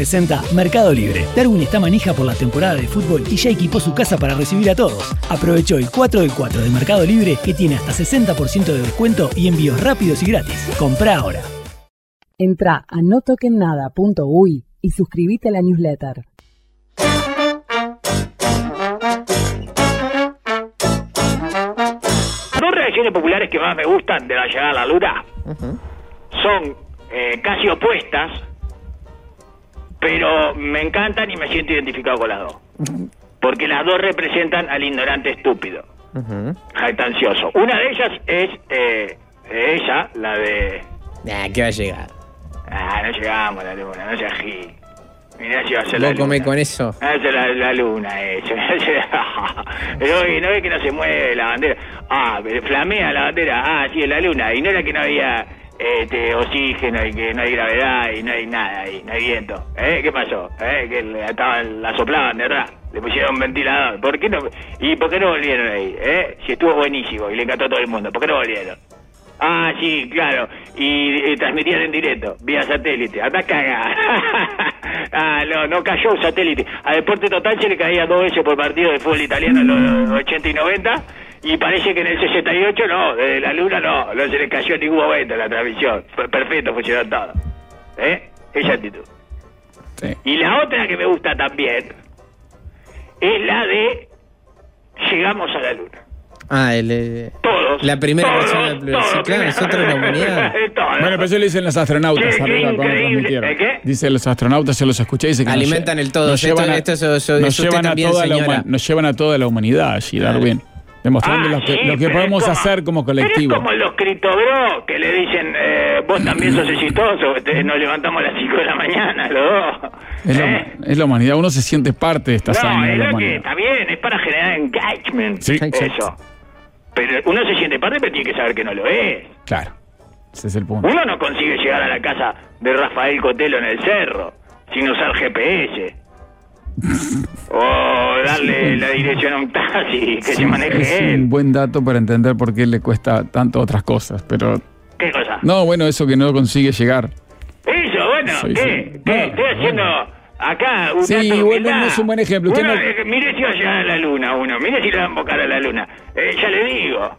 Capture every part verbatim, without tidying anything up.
presenta Mercado Libre. Darwin está manija por la temporada de fútbol y ya equipó su casa para recibir a todos. Aprovechó el cuatro del cuatro de Mercado Libre, que tiene hasta sesenta por ciento de descuento y envíos rápidos y gratis. Comprá ahora. Entrá a no toquen nada punto uy y suscríbete a la newsletter. Dos reacciones populares que más me gustan de la llegada a la luna uh-huh. son eh, casi opuestas, pero me encantan y me siento identificado con las dos. Uh-huh. Porque las dos representan al ignorante estúpido, uh-huh. jactancioso. Una de ellas es eh, ella, la de... Ah, ¿qué va a llegar? Ah, no llegamos a la luna, no seas gil. Mirá si va a ser la luna. ¿Vos comés con eso? Ah, es la, la luna, eso. Pero no ve que no se mueve la bandera. Ah, pero flamea la bandera. Ah, sí, es la luna. Y no era que no había este, oxígeno y que no hay gravedad y no hay nada ahí, no hay viento. ¿Eh? ¿Qué pasó? ¿Eh? Que le estaban, la soplaban de atrás. Le pusieron un ventilador. ¿Por qué no? ¿Y por qué no volvieron ahí? ¿Eh? Si estuvo buenísimo y le encantó a todo el mundo. ¿Por qué no volvieron? Ah, sí, claro. Y, y transmitían en directo, vía satélite. Anda cagada. Ah, no, no cayó un satélite. A Deporte Total se le caía dos veces por partido de fútbol italiano en los ochenta y noventa. Y parece que en el sesenta y ocho no, desde la luna no, no se le cayó en ningún momento la transmisión. Perfecto, funcionó todo. ¿Eh? Esa actitud. Sí. Y la otra que me gusta también es la de llegamos a la luna. Ah, el, el, todos. La primera todos, versión del plurial. Sí, claro, nosotros la humanidad. Bueno, pero eso le dicen los astronautas qué, arriba qué cuando transmitieron. ¿Eh, qué? Dicen los astronautas, yo los escuché y dicen que alimentan nos, el todo. Nos esto, llevan a, esto, esto, esto, nos esto llevan también, a toda señora. la nos llevan a toda la humanidad allí, Darwin. Claro. Demostrando ah, lo que, sí, lo que podemos como, hacer como colectivo. Pero es como los criptobros que le dicen, eh, vos también sos exitoso, te, nos levantamos a las cinco de la mañana, los dos. Es, ¿Eh? la, es la humanidad, uno se siente parte de esta hazaña No, de es la lo que humanidad. está bien, es para generar engagement. Sí, eso. exacto. Pero uno se siente parte, pero tiene que saber que no lo es. Claro, ese es el punto. Uno no consigue llegar a la casa de Rafael Cotelo en el cerro sin usar G P S. O darle la dirección a un taxi que sí, se maneje es él. un buen dato para entender por qué le cuesta tanto otras cosas, pero... ¿Qué cosa? No, bueno, eso que no consigue llegar. Eso, bueno, sí, ¿qué? Sí. ¿Qué? No, Estoy haciendo bueno. acá un sí, dato bueno, no es un buen ejemplo. Usted uno, no... eh, mire si va a llegar a la luna uno, mire si le va a embocar a la luna. Eh, ya le digo.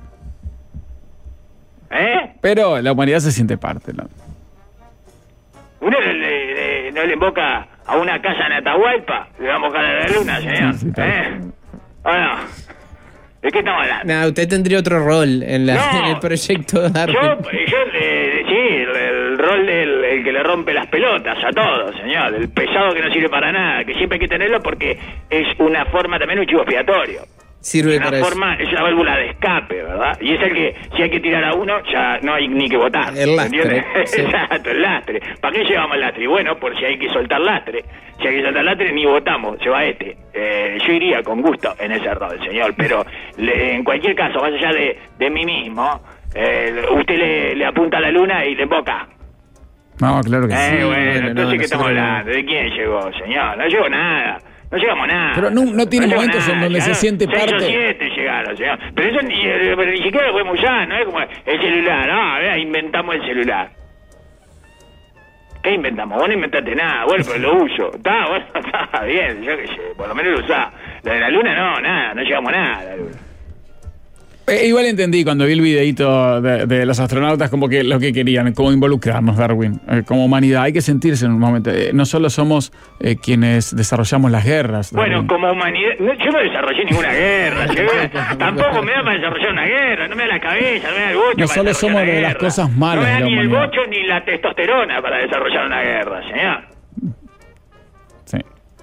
¿Eh? Pero la humanidad se siente parte, ¿no? Uno le, le, le, no le emboca a una casa en Atahualpa, le va a embocar a la luna, señor. Sí, sí, ¿Eh? ¿O no? ¿De qué estamos hablando? No, usted tendría otro rol en, la, No, en el proyecto Darwin. Yo, yo eh, sí, el, el rol del el que le rompe las pelotas a todos, señor. El pesado que no sirve para nada, que siempre hay que tenerlo porque es una forma también un chivo expiatorio. Sirve una para forma, eso. Es una válvula de escape, ¿verdad? Y es el que, si hay que tirar a uno, ya no hay ni que votar. El lastre. Sí. Exacto, el lastre. ¿Para qué llevamos el lastre? Bueno, por si hay que soltar lastre. Si hay que soltar lastre, ni votamos, se va este. Eh, yo iría con gusto en ese rol, señor, pero le, en cualquier caso, más allá de, de mí mismo, eh, usted le, le apunta a la luna y le emboca. No, claro que eh, sí. Bueno, bueno, entonces, no, ¿qué estamos nosotros- hablando? ¿De quién llegó, señor? No llegó nada. No llegamos a nada. Pero no- no tiene llegó momentos nada. en donde se Llegaron siente seis parte. o siete llegaron, señor. Pero eso ni, eh, pero ni siquiera lo podemos usar, ¿no? Es como el celular. Ah, vea, inventamos el celular. ¿Qué inventamos? Vos no inventaste nada. Bueno, pero lo uso. Está, bueno, está bien. Yo qué sé, por lo menos lo usá. La de la luna, no, nada. No llegamos a nada a la luna. Eh, igual entendí cuando vi el videito de, de los astronautas como que lo que querían, como involucrarnos, Darwin, eh, como humanidad. Hay que sentirse en un momento. Eh, no solo somos eh, quienes desarrollamos las guerras. Bueno, Darwin. como humanidad... No, yo no desarrollé ninguna guerra. yo- tampoco me da para desarrollar una guerra. No me da la cabeza, no me da el bocho No para solo desarrollar somos una de las guerra. cosas malas No me da de la ni el humanidad. bocho ni la testosterona para desarrollar una guerra, señor. Sí.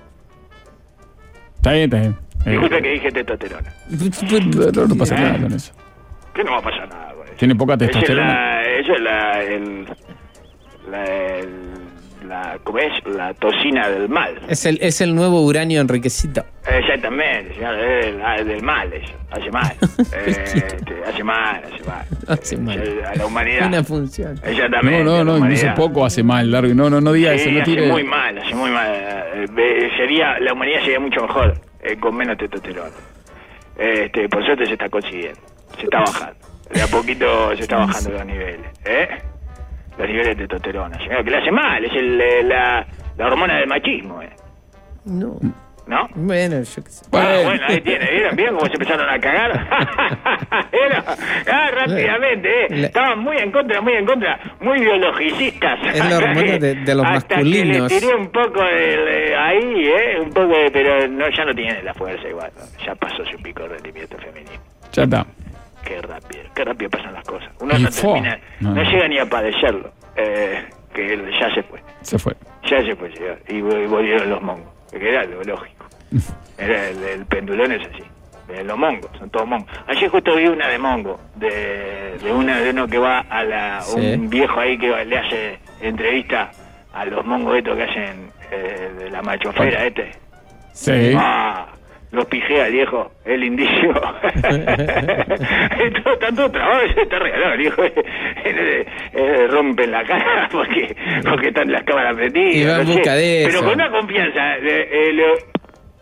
Está bien, está bien. Eh, Disculpe que dije testosterona. no, no pasa ¿Eh? nada con eso. ¿Qué no va a pasar nada con eso? Tiene poca Esa es testosterona. la... Esa es la... El, la, el- la ¿cómo es? La toxina del mal. Es el, es el nuevo uranio enriquecido. Exactamente, señor. Es del, ah, del mal eso. Hace mal. Eh, este, hace mal, hace mal. Hace mal. Eh, A la humanidad. Una función. Exactamente. No, a no, la no, incluso humanidad. poco hace mal, Darwin. No, no, no diga Sí, eso, no hace tire. muy mal, hace muy mal. Eh, eh, sería, la humanidad sería mucho mejor eh, con menos testosterona. Este, por suerte se está consiguiendo, se está bajando. De a poquito se está bajando los niveles, ¿eh? Los niveles de testosterona, señor, que le hace mal, es el, eh, la, La hormona del machismo, ¿eh? No. ¿No? Bueno, yo qué sé. Ah, bueno, ahí tiene, ¿vieron? ¿Vieron cómo se empezaron a cagar? ¿Vieron? Ah, rápidamente, ¿eh? La- Estaban muy en contra, muy en contra, muy biologicistas. Es la hormona de- de los Hasta masculinos. que le tiré un poco de, de ahí, ¿eh? Un poco de, pero no, ya no tiene la fuerza igual, ¿no? Ya pasó su pico de rendimiento femenino. Ya está. Qué rápido, qué rápido pasan las cosas. Uno Y no fue. termina, No, no, no. llega ni a padecerlo, eh, que él ya se fue. Se fue. Ya se fue, señor. Y vol- volvieron los mongos, que era lo lógico. Era el, el pendulón es así. De los mongos, son todos mongos. Ayer justo vi una de mongo, de, de una de uno que va a la, Sí. un viejo ahí que le hace entrevista a los mongos estos que hacen eh, de la machofera este. Sí. Ah, los pijea el viejo, el indígeo. Están todos trabados, está regalado el viejo. Eh, eh, rompen la cara porque porque están las cámaras prendidas. Y va en no sé. busca de Pero eso. con una confianza. Eh, eh, lo-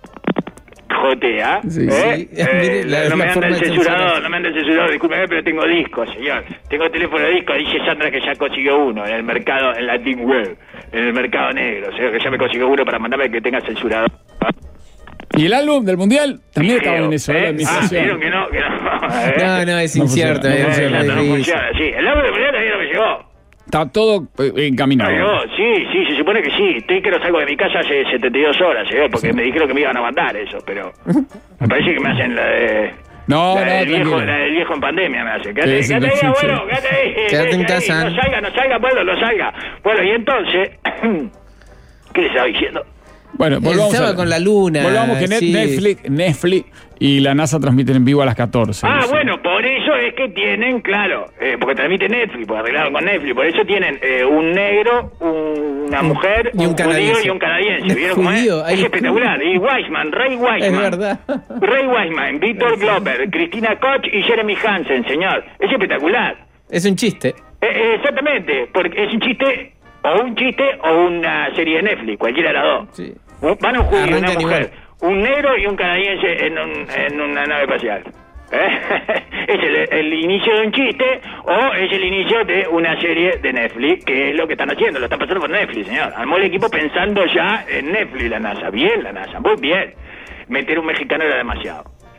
Jotea, Sí, ¿eh? sí. Eh, Mire, la- no la me anda forma el de censurador, censurar. no me anda el censurador, discúlpeme, pero tengo discos, señor. Tengo teléfono de disco, dice Sandra que ya consiguió uno en el mercado, en la Deep Web, en el mercado negro, o sea que ya me consiguió uno para mandarme que tenga censurador. Y el álbum del Mundial también estaba en eso, ¿eh? La ¿Eh? Ah, administración. vieron que no, que no. ¿eh? No, no, es No incierto. funciona, no es- Eh, es exacto, no difícil. funciona, sí. El álbum de Mundial también no me llegó. Está todo eh, encaminado. Me llegó, sí, sí, se supone que sí. Estoy que no salgo de mi casa hace setenta y dos horas, ¿eh? Porque me dijeron que me iban a mandar eso, pero me parece que me hacen la de... No, la, no, del viejo, tranquilo. la del viejo en pandemia me hace. Quédate, Sí, sí, quédate sí, ahí, sí. abuelo, quédate ahí. Quédate en ahí, casa. No salga, no salga, abuelo, no salga. Bueno, y entonces, ¿qué le estaba diciendo? Bueno, volvamos Estaba a- con la luna, Volvamos que Net- sí. Netflix, Netflix y la NASA transmiten en vivo a las catorce. Ah, Sí. bueno, por eso es que tienen, claro, eh, porque transmite Netflix, porque arreglaron con Netflix, por eso tienen eh, un negro, un- una mujer, y un judío canadiense. y un canadiense. Un ¿Vieron cómo es? judío, hay- Es espectacular. Y Weissman, Ray Weissman. Es verdad. Ray Weissman, Víctor Glover, Cristina Koch y Jeremy Hansen, señor. Es espectacular. Es un chiste. Eh, eh, exactamente, porque es un chiste, o un chiste, o una serie de Netflix, cualquiera de las dos. Sí. Un- Van un judío y una Arrancan mujer, igual. un negro y un canadiense en, un- en una nave espacial. ¿Eh? ¿Es el, el inicio de un chiste o es el inicio de una serie de Netflix? Que es lo que están haciendo, lo están pasando por Netflix, señor. Armó el equipo pensando ya en Netflix, la NASA. Bien, la NASA, muy bien. Meter un mexicano era demasiado.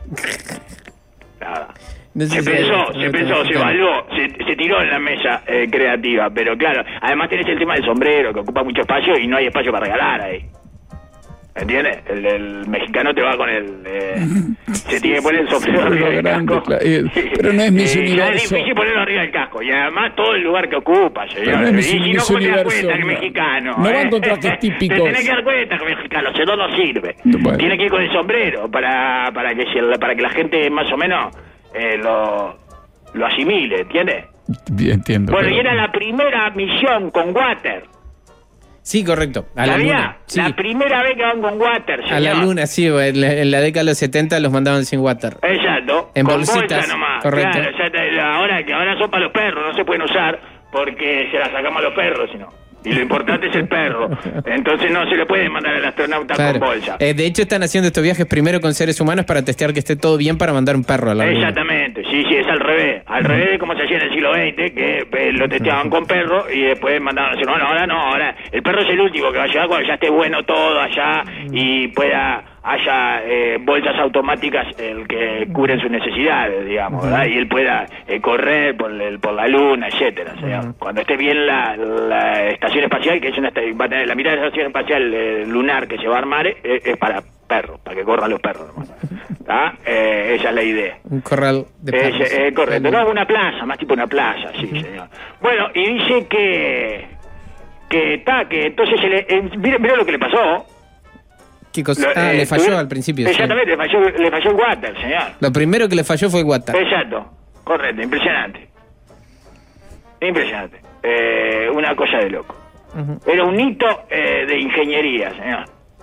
Nada. No sé Se si pensó, hay- se pensó, se evaluó, se, se tiró en la mesa eh, creativa, pero claro, además tenés el tema del sombrero, que ocupa mucho espacio y no hay espacio para regalar ahí. ¿Entiendes? El, el mexicano te va con el... Eh, se tiene que poner el sombrero Sí, arriba del grande, casco. claro, eh, pero no es Miss Eh, ya Universo. es difícil ponerlo arriba del casco, y además todo el lugar que ocupa, señor. Pero no es Miss- y si no, Miss ¿cómo te das Universo, cuenta que es no. mexicano? No va eh? con trajes típicos. Te tenés que dar cuenta que es mexicano, si no, no sirve. Bueno. Tiene que ir con el sombrero para, para, que, se- para que la gente más o menos eh, lo, lo asimile, ¿entiendes? Bien, entiendo. Bueno, pero- y era la primera misión con Water. Sí, correcto. A la ¿Sabía? luna. Sí. La primera vez que van con Water, señor. A la luna, sí. En la, en la década de los setenta los mandaban sin water. Exacto. En con bolsitas, bolsa nomás. correcto. Claro, ya te- ahora, que ahora son para los perros, no se pueden usar porque se las sacamos a los perros, sino. Y lo importante es el perro. Entonces no se le puede mandar al astronauta Claro. con bolsa. Eh, de hecho, están haciendo estos viajes primero con seres humanos para testear que esté todo bien para mandar un perro a la luna. Exactamente, sí, sí, es al revés. Al revés de como se hacía en el siglo veinte, que eh, lo testeaban con perro y después mandaban a decir, no, no, ahora no, ahora el perro es el último que va a llegar cuando ya esté bueno todo allá y pueda haya eh, bolsas automáticas el que cubren sus necesidades, digamos, ¿verdad? Y él pueda eh, correr por, el, por la luna, etcétera. O sea, cuando esté bien la, la estación espacial, que es una esta- va a tener la mitad de la estación espacial eh, lunar que se va a armar, eh, es para perros, para que corran los perros, nomás. ¿Ah? Eh, esa es la idea. Un corral de Es, perros. eh, correcto, no, una plaza, más tipo una plaza, sí, señor. Bueno, y dice que que está, que entonces se le, eh, mira, mira lo que le pasó. ¿Qué cosa? Lo- Ah, eh, le falló tuve- al principio. sí. Exactamente, le falló, le falló el water, señor. Lo primero que le falló fue el water. Exacto, correcto, impresionante. Impresionante. Eh, una cosa de loco. Ujú. Era un hito eh, de ingeniería, señor.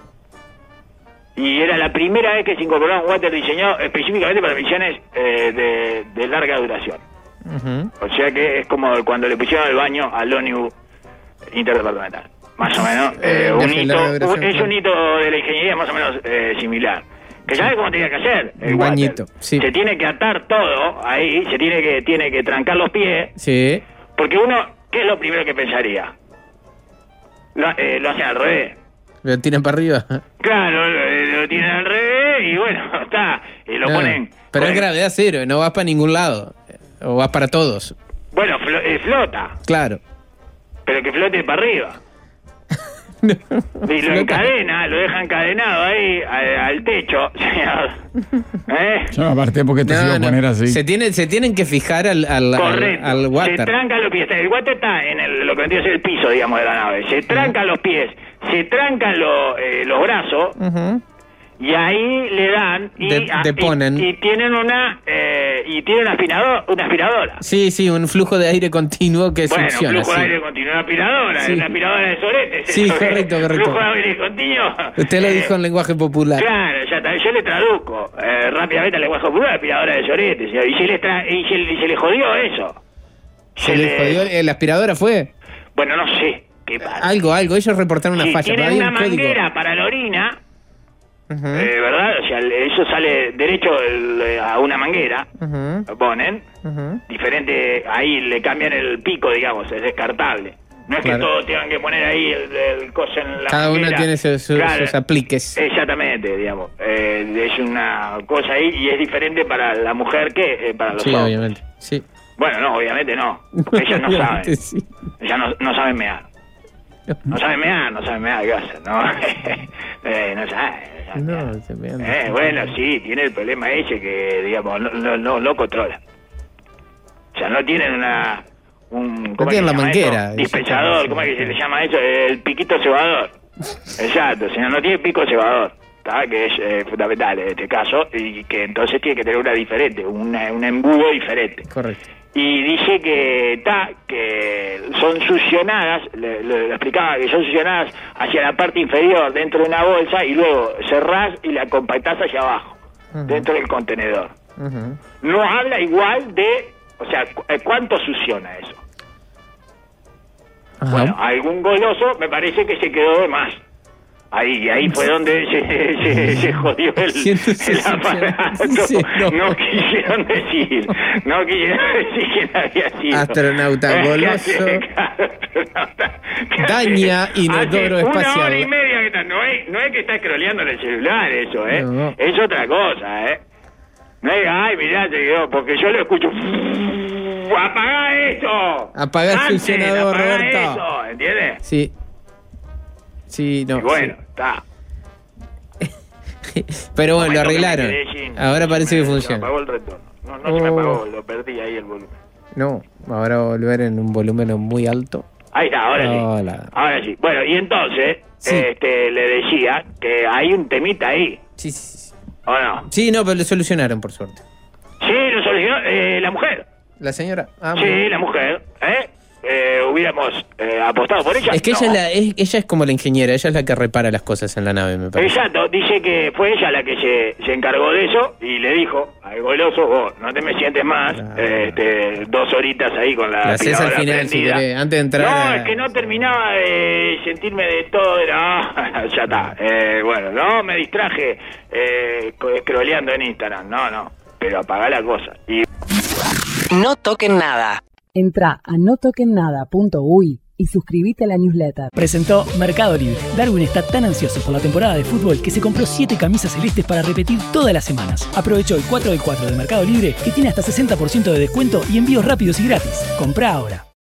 Y era la primera vez que se incorporaba un water diseñado específicamente para misiones eh, de, de larga duración. Ujú. O sea que es como cuando le pusieron el baño al ONU interdepartamental. Más o menos. Eh, eh, un de hito, larga duración, un- es claro. un hito de la ingeniería más o menos eh, similar. Que sabe cómo tenía que hacer. el Un water. bañito, sí. Se tiene que atar todo ahí, se tiene que, tiene que trancar los pies. Sí. Porque uno, ¿qué es lo primero que pensaría? Lo, eh, lo hacen al revés. Lo tiran para arriba. Claro, lo, lo tienen al revés y bueno, está. Y lo No, ponen. pero ponen- es gravedad cero, no vas para ningún lado. O vas para todos. Bueno, flo- eh, flota, Claro. pero que flote para arriba. Y lo Flota. encadena, lo deja encadenado ahí al, al techo, señor. ¿Eh? Yo me aparté porque te No, iba a no. poner así. Se, tiene, se tienen que fijar al, al, al, Correcto. al Se water. trancan los pies. El water está en el, lo que vendría a ser el piso, digamos, de la nave. Se trancan los pies, se trancan lo- eh, los brazos Ujú. y ahí le dan y, De- a- deponen. y, y tienen una eh, y tienen una, aspirador, una aspiradora. Sí, sí, un flujo de aire continuo que Bueno, succiona. flujo sí. de aire continuo, una aspiradora, Sí. una aspiradora de soretes. Sí, eso, correcto, ¿eh? correcto. Flujo de aire continuo. Usted lo Eh, dijo en lenguaje popular. Claro, ya está. Yo le traduzco eh, rápidamente al lenguaje popular, aspiradora de soretes. Y se le, tra- y se, y se le jodió eso. Se le jodió, ¿el aspiradora fue? Bueno, no sé qué pasa. Algo, algo. Ellos reportaron una Si falla, pero tienen había una un código. manguera para la orina, Ujú, eh, ¿verdad? O sea, eso sale derecho el- eh, a una manguera, ujú, lo ponen, ujú. diferente, ahí le cambian el pico, digamos, es descartable. No es Claro. que todos tengan que poner ahí el, el coso en la Cada uno manguera. tiene su- su- Claro, sus apliques. Exactamente, digamos. Eh, es una cosa ahí y es diferente para la mujer que eh, para los Sí, hombres. obviamente. Sí. Bueno, no, obviamente no. Porque ellas no Obviamente saben. sí. Ellas no, no saben mear. No saben mear, no saben mear, ¿qué hacen? No, eh, no saben. No saben No, se me mear. Eh, bueno, sí, tiene el problema ese que, digamos, no, no, no, no controla. O sea, no tienen una... Un, ¿cómo es tienen que la se llama manguera, eso? Dispensador, ¿cómo es que se le llama eso? El piquito cebador. Exacto, o sea, no tiene pico cebador. ¿tá? Que es eh, fundamental en este caso, y que entonces tiene que tener una diferente, una, un embudo diferente. Correcto. Y dice que está que son succionadas, le, le- le explicaba que son succionadas hacia la parte inferior dentro de una bolsa y luego cerrás y la compactás hacia abajo, Ujú. dentro del contenedor. Ujú. No habla igual de, o sea, cu- eh, ¿cuánto succiona eso? Ajá. Bueno, algún goloso me parece que se quedó de más. Ahí, ahí fue donde se, se, se jodió el, ¿Quién se el succionó? aparato. Sí, no. no. quisieron decir, no quisieron decir quién había sido. Astronauta Eh, goloso. claro, astronauta. Daña inodoro Hace espacial. Una hora y media que está, no es, no es que está scrolleando en el celular eso, ¿eh? No. Es otra cosa, ¿eh? No es, ay, mirá, se quedó, porque yo lo escucho. ¡Apagá eso! Apagá el Antes, funcionador, apagá Roberto. eso, ¿entiendes? Sí. Sí, no. Y bueno, sí. está. Pero bueno, lo Momento que me arreglaron. quedé sin- Ahora parece me- que Se funciona. me apagó el retorno. No, no se me Oh. apagó, lo perdí ahí el volumen. No, ahora volver en un volumen muy alto. Ahí está, ahora Hola. sí. Ahora sí. Bueno, y entonces, Sí. este, le decía que hay un temita ahí, Sí, sí, sí. ¿o no? Sí, no, pero lo solucionaron, por suerte. Sí, lo solucionó eh, la mujer. ¿La señora? Ah, Sí, bueno. la mujer, ¿eh? Eh, hubiéramos eh, apostado por ella. Es que No. ella, es la, es- ella es como la ingeniera, ella es la que repara las cosas en la nave, me parece. Exacto, dice que fue ella la que se, se encargó de eso y le dijo al goloso, vos no te me sientes más, Claro. este, dos horitas ahí con la La haces al aspiradora final, si prendida. querés, antes de entrar No, a- es que no terminaba de sentirme de todo, era, ah, ya está. Eh, bueno, no, me distraje eh, co- scrolleando en Instagram, no, no, pero apagá la cosa. Y No toquen nada. Entra a no toquen nada punto uy y suscríbete a la newsletter. Presentó Mercado Libre. Darwin está tan ansioso por la temporada de fútbol que se compró siete camisas celestes para repetir todas las semanas. Aprovechó el cuatro del cuatro de Mercado Libre que tiene hasta sesenta por ciento de descuento y envíos rápidos y gratis. Comprá ahora.